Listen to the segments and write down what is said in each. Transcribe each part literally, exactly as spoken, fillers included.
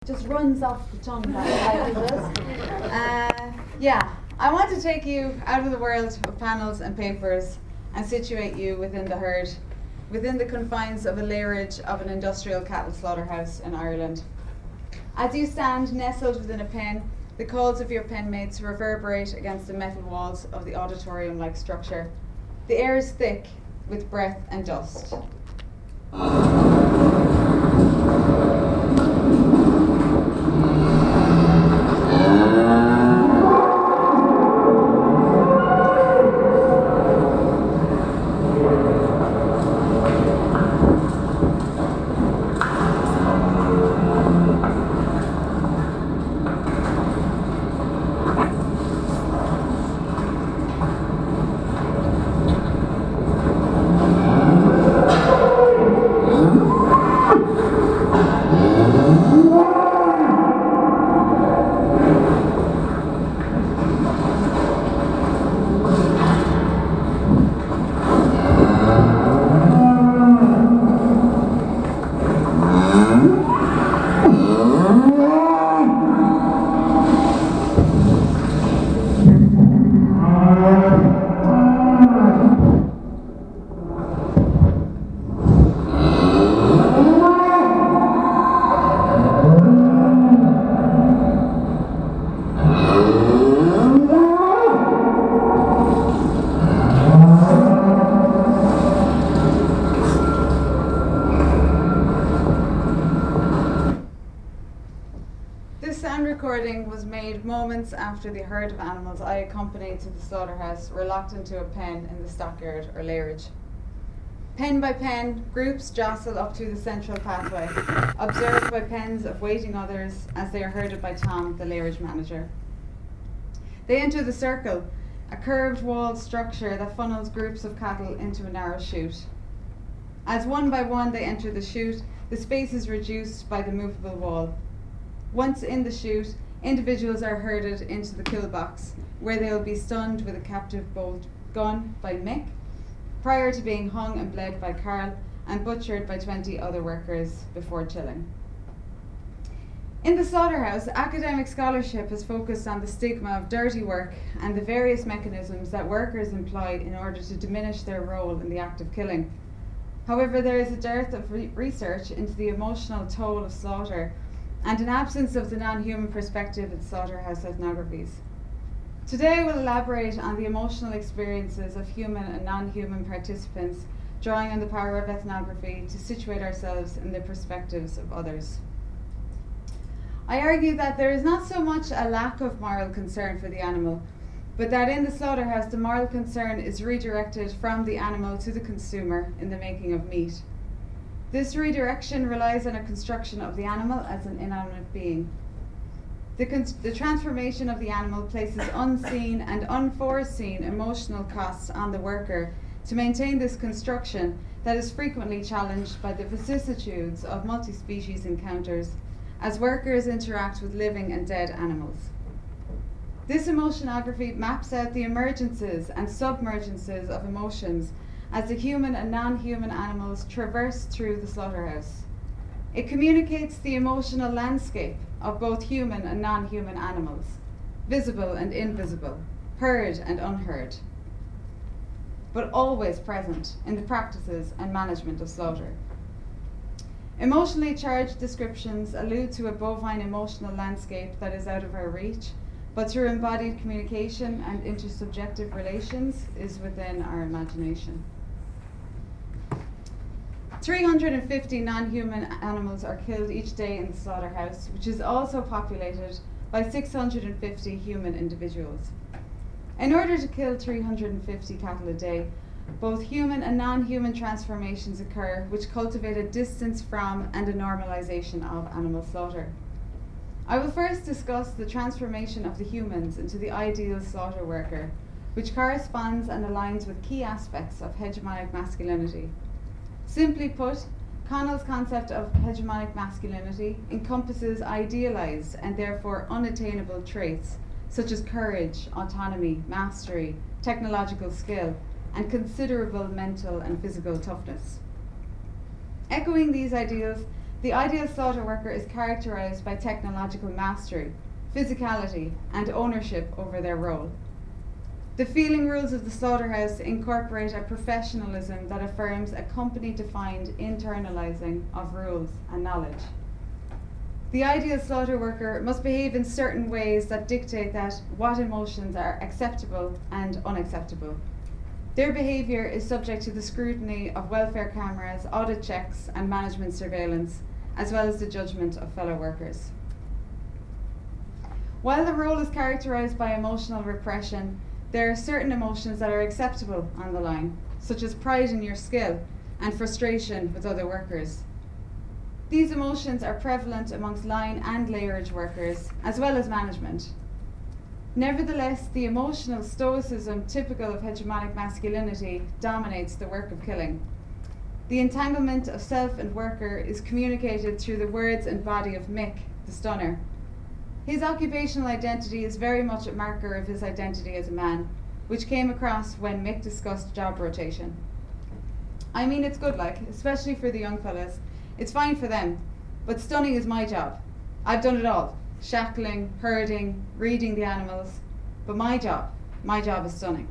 just runs off the tongue that title does. Uh, yeah, I want to take you out of the world of panels and papers and situate you within the herd, within the confines of a lairage of an industrial cattle slaughterhouse in Ireland. As you stand nestled within a pen, the calls of your penmates reverberate against the metal walls of the auditorium-like structure. The air is thick with breath and dust. Was made moments after the herd of animals I accompanied to the slaughterhouse were locked into a pen in the stockyard or lairage. Pen by pen, groups jostle up to the central pathway, observed by pens of waiting others as they are herded by Tom, the lairage manager. They enter the circle, a curved walled structure that funnels groups of cattle into a narrow chute. As one by one they enter the chute, the space is reduced by the movable wall. Once in the chute, individuals are herded into the kill box, where they will be stunned with a captive bolt gun by Mick, prior to being hung and bled by Carl and butchered by twenty other workers before chilling. In the slaughterhouse, academic scholarship has focused on the stigma of dirty work and the various mechanisms that workers employ in order to diminish their role in the act of killing. However, there is a dearth of re- research into the emotional toll of slaughter and an absence of the non-human perspective in slaughterhouse ethnographies. Today we'll elaborate on the emotional experiences of human and non-human participants, drawing on the power of ethnography to situate ourselves in the perspectives of others. I argue that there is not so much a lack of moral concern for the animal, but that in the slaughterhouse the moral concern is redirected from the animal to the consumer in the making of meat. This redirection relies on a construction of the animal as an inanimate being. The, con- the transformation of the animal places unseen and unforeseen emotional costs on the worker to maintain this construction that is frequently challenged by the vicissitudes of multi-species encounters as workers interact with living and dead animals. This emotionography maps out the emergences and submergences of emotions as the human and non-human animals traverse through the slaughterhouse. It communicates the emotional landscape of both human and non-human animals, visible and invisible, heard and unheard, but always present in the practices and management of slaughter. Emotionally charged descriptions allude to a bovine emotional landscape that is out of our reach, but through embodied communication and intersubjective relations is within our imagination. three hundred fifty non-human animals are killed each day in the slaughterhouse, which is also populated by six hundred fifty human individuals. In order to kill three hundred fifty cattle a day, both human and non-human transformations occur, which cultivate a distance from and a normalization of animal slaughter. I will first discuss the transformation of the humans into the ideal slaughter worker, which corresponds and aligns with key aspects of hegemonic masculinity. Simply put, Connell's concept of hegemonic masculinity encompasses idealized and therefore unattainable traits such as courage, autonomy, mastery, technological skill, and considerable mental and physical toughness. Echoing these ideals, The ideal slaughter worker is characterized by technological mastery, physicality, and ownership over their role. The feeling rules of the slaughterhouse incorporate a professionalism that affirms a company-defined internalizing of rules and knowledge. The ideal slaughter worker must behave in certain ways that dictate that what emotions are acceptable and unacceptable. Their behaviour is subject to the scrutiny of welfare cameras, audit checks, and management surveillance, as well as the judgment of fellow workers. While the role is characterised by emotional repression, there are certain emotions that are acceptable on the line, such as pride in your skill and frustration with other workers. These emotions are prevalent amongst line and layerage workers, as well as management. Nevertheless, the emotional stoicism typical of hegemonic masculinity dominates the work of killing. The entanglement of self and worker is communicated through the words and body of Mick, the stunner. His occupational identity is very much a marker of his identity as a man, which came across when Mick discussed job rotation. I mean, it's good, like, especially for the young fellas. It's fine for them, but stunning is my job. I've done it all. Shackling, herding, reading the animals. But my job, my job is stunning.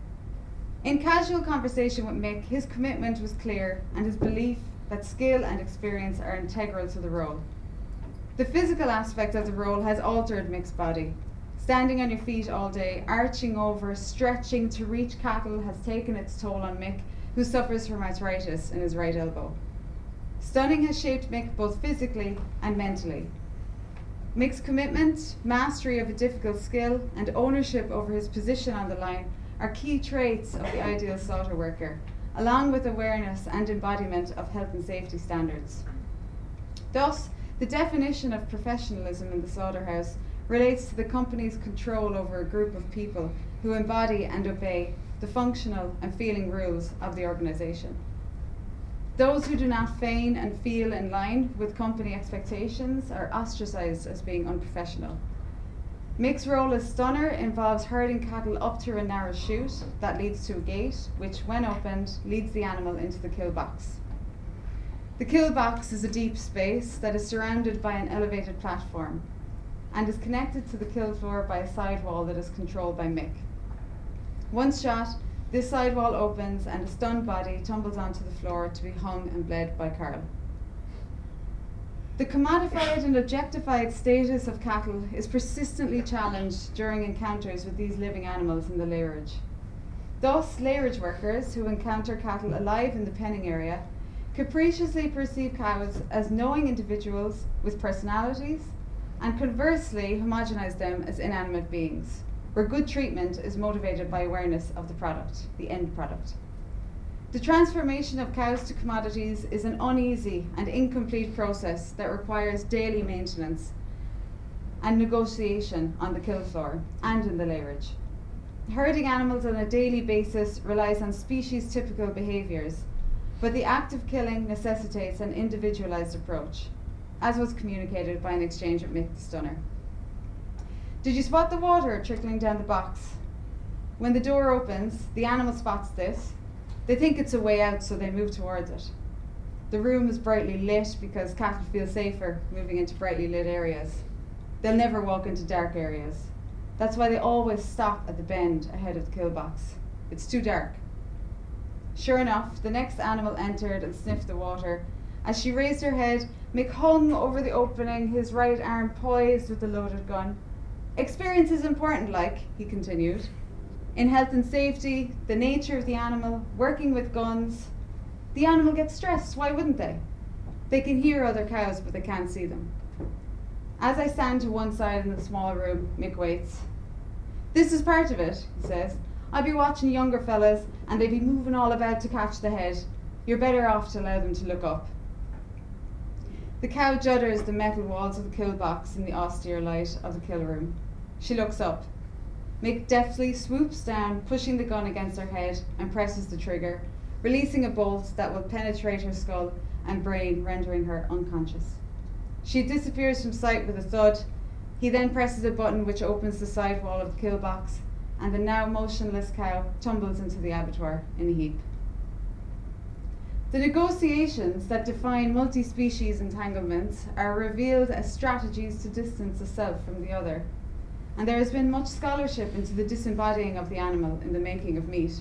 In casual conversation with Mick, his commitment was clear and his belief that skill and experience are integral to the role. The physical aspect of the role has altered Mick's body. Standing on your feet all day, arching over, stretching to reach cattle has taken its toll on Mick, who suffers from arthritis in his right elbow. Stunning has shaped Mick both physically and mentally. Mick's commitment, mastery of a difficult skill, and ownership over his position on the line are key traits of the ideal slaughter worker, along with awareness and embodiment of health and safety standards. Thus, the definition of professionalism in the slaughterhouse relates to the company's control over a group of people who embody and obey the functional and feeling rules of the organisation. Those who do not feign and feel in line with company expectations are ostracised as being unprofessional. Mick's role as stunner involves herding cattle up through a narrow chute that leads to a gate, which, when opened, leads the animal into the kill box. The kill box is a deep space that is surrounded by an elevated platform and is connected to the kill floor by a sidewall that is controlled by Mick. Once shot, this sidewall opens and a stunned body tumbles onto the floor to be hung and bled by Carl. The commodified and objectified status of cattle is persistently challenged during encounters with these living animals in the layerage. Thus, layerage workers who encounter cattle alive in the penning area capriciously perceive cows as knowing individuals with personalities and conversely homogenize them as inanimate beings, where good treatment is motivated by awareness of the product, the end product. The transformation of cows to commodities is an uneasy and incomplete process that requires daily maintenance and negotiation on the kill floor and in the layerage. Herding animals on a daily basis relies on species-typical behaviours, but the act of killing necessitates an individualised approach, as was communicated by an exchange with Mick the Stunner. Did you spot the water trickling down the box? When the door opens, the animal spots this. They think it's a way out, so they move towards it. The room is brightly lit because cattle feel safer moving into brightly lit areas. They'll never walk into dark areas. That's why they always stop at the bend ahead of the kill box. It's too dark. Sure enough, the next animal entered and sniffed the water. As she raised her head, Mick hung over the opening, his right arm poised with the loaded gun. Experience is important, like, he continued. In health and safety, the nature of the animal, working with guns. The animal gets stressed, why wouldn't they? They can hear other cows, but they can't see them. As I stand to one side in the small room, Mick waits. This is part of it, he says. I'd be watching younger fellas, and they'd be moving all about to catch the head. You're better off to allow them to look up. The cow judders the metal walls of the kill box in the austere light of the kill room. She looks up. Mick deftly swoops down, pushing the gun against her head, and presses the trigger, releasing a bolt that will penetrate her skull and brain, rendering her unconscious. She disappears from sight with a thud. He then presses a button which opens the side wall of the kill box, and the now motionless cow tumbles into the abattoir in a heap. The negotiations that define multi-species entanglements are revealed as strategies to distance a self from the other, and there has been much scholarship into the disembodying of the animal in the making of meat.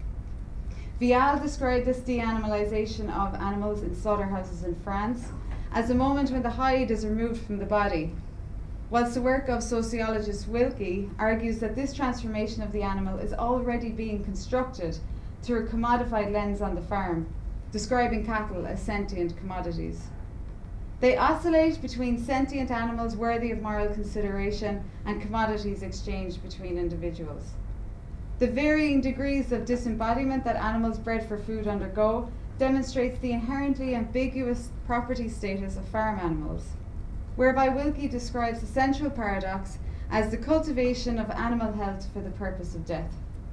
Vial described this de-animalization of animals in slaughterhouses in France as the moment when the hide is removed from the body, whilst the work of sociologist Wilkie argues that this transformation of the animal is already being constructed through a commodified lens on the farm, describing cattle as sentient commodities. They oscillate between sentient animals worthy of moral consideration and commodities exchanged between individuals. The varying degrees of disembodiment that animals bred for food undergo demonstrates the inherently ambiguous property status of farm animals, whereby Wilkie describes the central paradox as the cultivation of animal health for the purpose of death.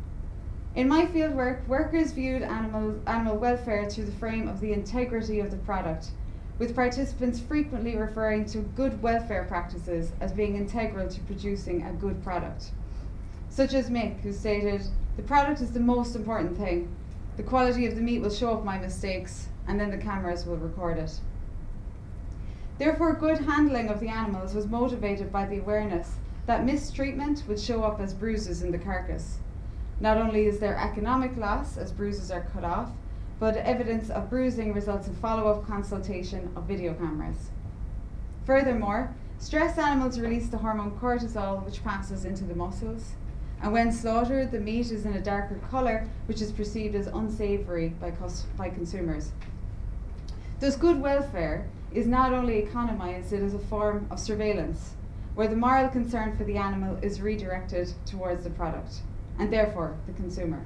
In my fieldwork, workers viewed animal, animal welfare through the frame of the integrity of the product, with participants frequently referring to good welfare practices as being integral to producing a good product. Such as Mick, who stated, "The product is the most important thing. The quality of the meat will show up my mistakes, and then the cameras will record it." Therefore, good handling of the animals was motivated by the awareness that mistreatment would show up as bruises in the carcass. Not only is there economic loss as bruises are cut off, but evidence of bruising results in follow-up consultation of video cameras. Furthermore, stressed animals release the hormone cortisol, which passes into the muscles, and when slaughtered, the meat is in a darker colour, which is perceived as unsavoury by, cus- by consumers. Thus, good welfare is not only economised, it is a form of surveillance, where the moral concern for the animal is redirected towards the product, and therefore the consumer.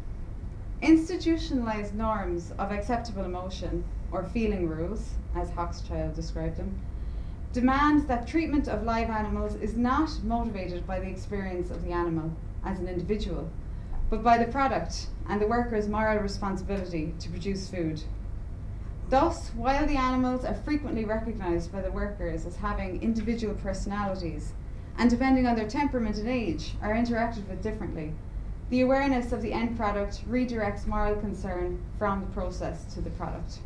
Institutionalised norms of acceptable emotion, or feeling rules, as Hochschild described them, demand that treatment of live animals is not motivated by the experience of the animal as an individual, but by the product and the worker's moral responsibility to produce food. Thus, while the animals are frequently recognised by the workers as having individual personalities, and depending on their temperament and age, are interacted with differently, the awareness of the end product redirects moral concern from the process to the product.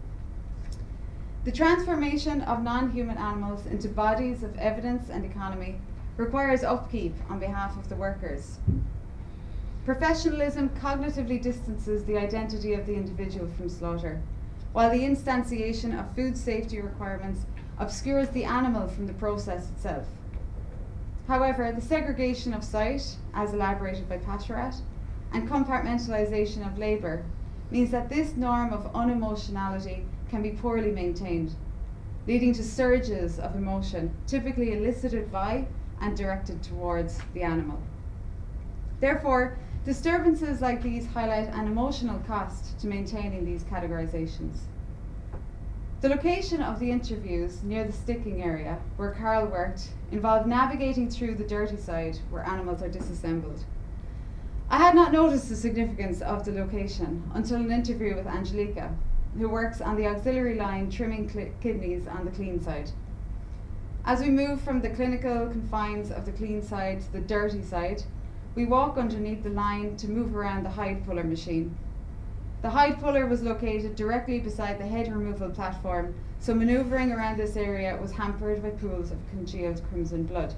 The transformation of non-human animals into bodies of evidence and economy requires upkeep on behalf of the workers. Professionalism cognitively distances the identity of the individual from slaughter, while the instantiation of food safety requirements obscures the animal from the process itself. However, the segregation of site, as elaborated by Pacharat, and compartmentalisation of labour means that this norm of unemotionality can be poorly maintained, leading to surges of emotion, typically elicited by and directed towards the animal. Therefore, disturbances like these highlight an emotional cost to maintaining these categorisations. The location of the interviews near the sticking area where Carl worked involved navigating through the dirty side where animals are disassembled. I had not noticed the significance of the location until an interview with Angelica, who works on the auxiliary line trimming cl- kidneys on the clean side. As we move from the clinical confines of the clean side to the dirty side, we walk underneath the line to move around the hide puller machine. The hide puller was located directly beside the head removal platform, so manoeuvring around this area was hampered by pools of congealed crimson blood.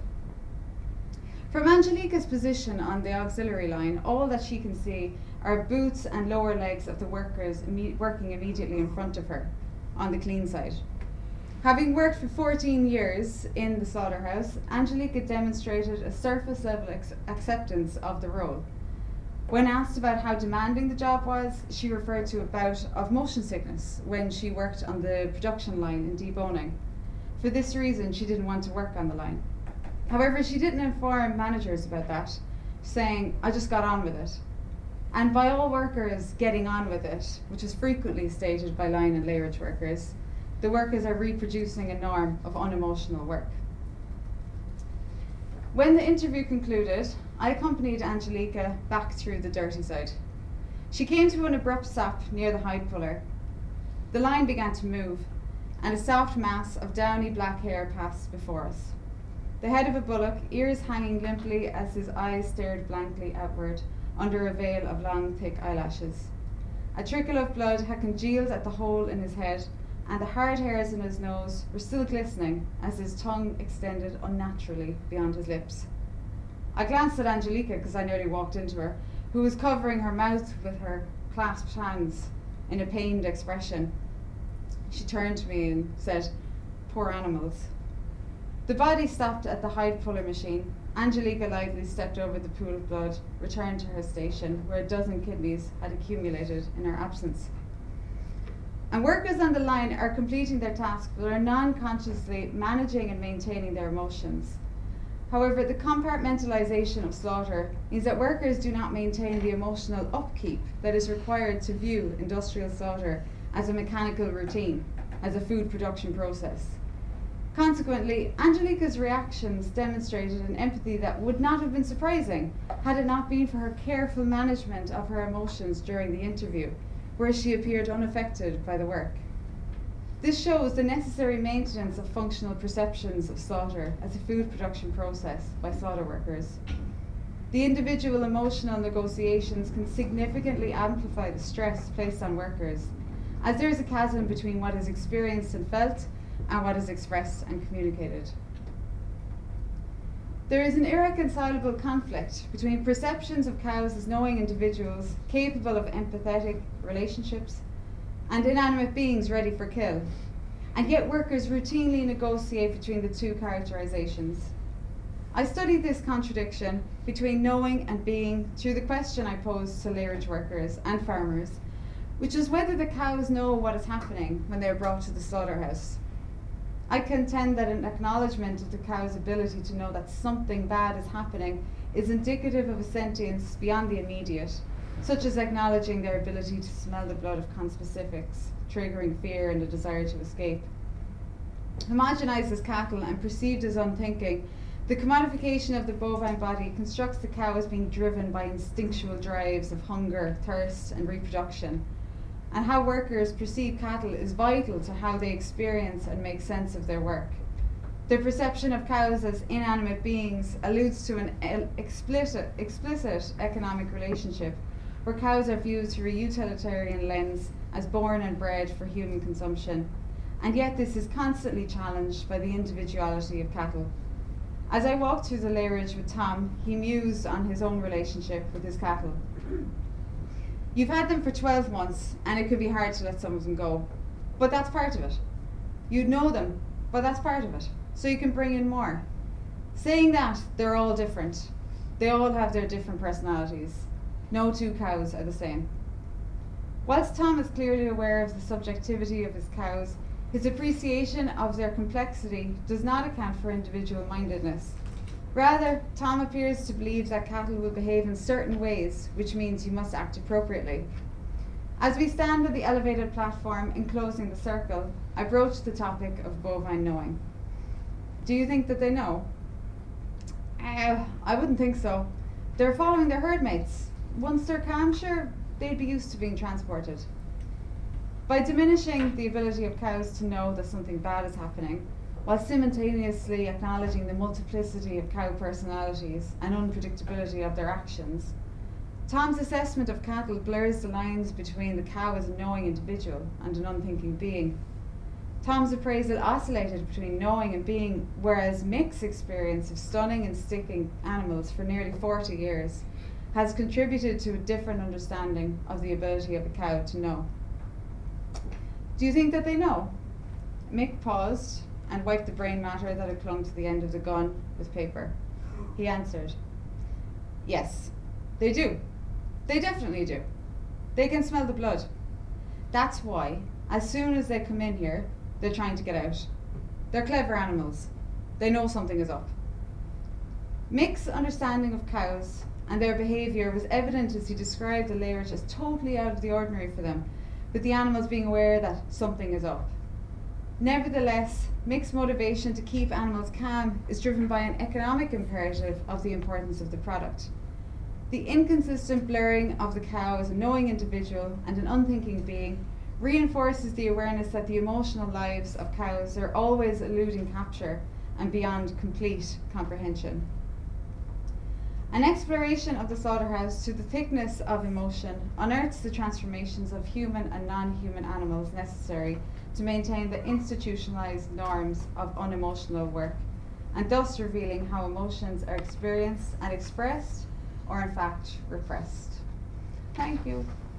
From Angelica's position on the auxiliary line, all that she can see are boots and lower legs of the workers imme- working immediately in front of her on the clean side. Having worked for fourteen years in the slaughterhouse, Angelica demonstrated a surface level ex- acceptance of the role. When asked about how demanding the job was, she referred to a bout of motion sickness when she worked on the production line in deboning. For this reason, she didn't want to work on the line. However, she didn't inform managers about that, saying, "I just got on with it." And by all workers getting on with it, which is frequently stated by line and layrage workers, the workers are reproducing a norm of unemotional work. When the interview concluded, I accompanied Angelica back through the dirty side. She came to an abrupt stop near the hide puller. The line began to move, and a soft mass of downy black hair passed before us. The head of a bullock, ears hanging limply as his eyes stared blankly outward under a veil of long, thick eyelashes. A trickle of blood had congealed at the hole in his head, and the hard hairs in his nose were still glistening as his tongue extended unnaturally beyond his lips. I glanced at Angelica, because I nearly walked into her, who was covering her mouth with her clasped hands in a pained expression. She turned to me and said, "Poor animals." The body stopped at the hide puller machine. Angelica lightly stepped over the pool of blood, returned to her station, where a dozen kidneys had accumulated in her absence. And workers on the line are completing their task, but are non-consciously managing and maintaining their emotions. However, the compartmentalization of slaughter means that workers do not maintain the emotional upkeep that is required to view industrial slaughter as a mechanical routine, as a food production process. Consequently, Angelica's reactions demonstrated an empathy that would not have been surprising had it not been for her careful management of her emotions during the interview, where she appeared unaffected by the work. This shows the necessary maintenance of functional perceptions of slaughter as a food production process by slaughter workers. The individual emotional negotiations can significantly amplify the stress placed on workers, as there is a chasm between what is experienced and felt and what is expressed and communicated. There is an irreconcilable conflict between perceptions of cows as knowing individuals capable of empathetic relationships and inanimate beings ready for kill, and yet workers routinely negotiate between the two characterizations. I studied this contradiction between knowing and being through the question I posed to lairage workers and farmers, which is whether the cows know what is happening when they are brought to the slaughterhouse. I contend that an acknowledgement of the cow's ability to know that something bad is happening is indicative of a sentience beyond the immediate, such as acknowledging their ability to smell the blood of conspecifics, triggering fear and a desire to escape. Homogenized as cattle and perceived as unthinking, the commodification of the bovine body constructs the cow as being driven by instinctual drives of hunger, thirst, and reproduction. And how workers perceive cattle is vital to how they experience and make sense of their work. Their perception of cows as inanimate beings alludes to an explicit, explicit economic relationship, where cows are viewed through a utilitarian lens as born and bred for human consumption, and yet this is constantly challenged by the individuality of cattle. As I walked through the lairage with Tom, he mused on his own relationship with his cattle. You've had them for twelve months, and it could be hard to let some of them go, but that's part of it. You'd know them, but that's part of it, so you can bring in more. Saying that, they're all different. They all have their different personalities. No two cows are the same. Whilst Tom is clearly aware of the subjectivity of his cows, his appreciation of their complexity does not account for individual mindedness. Rather, Tom appears to believe that cattle will behave in certain ways, which means you must act appropriately. As we stand on the elevated platform enclosing the circle, I broach the topic of bovine knowing. Do you think that they know? Uh, I wouldn't think so. They're following their herd mates. Once they're calm, sure, they'd be used to being transported. By diminishing the ability of cows to know that something bad is happening, while simultaneously acknowledging the multiplicity of cow personalities and unpredictability of their actions, Tom's assessment of cattle blurs the lines between the cow as a knowing individual and an unthinking being. Tom's appraisal oscillated between knowing and being, whereas Mick's experience of stunning and sticking animals for nearly forty years has contributed to a different understanding of the ability of a cow to know. Do you think that they know? Mick paused and wiped the brain matter that had clung to the end of the gun with paper. He answered, yes, they do. They definitely do. They can smell the blood. That's why, as soon as they come in here, they're trying to get out. They're clever animals. They know something is up. Mick's understanding of cows and their behaviour was evident as he described the lairage as totally out of the ordinary for them, with the animals being aware that something is up. Nevertheless, Mick's motivation to keep animals calm is driven by an economic imperative of the importance of the product. The inconsistent blurring of the cow as a knowing individual and an unthinking being reinforces the awareness that the emotional lives of cows are always eluding capture and beyond complete comprehension. An exploration of the slaughterhouse to the thickness of emotion unearths the transformations of human and non-human animals necessary to maintain the institutionalized norms of unemotional work, and thus revealing how emotions are experienced and expressed, or in fact repressed. Thank you.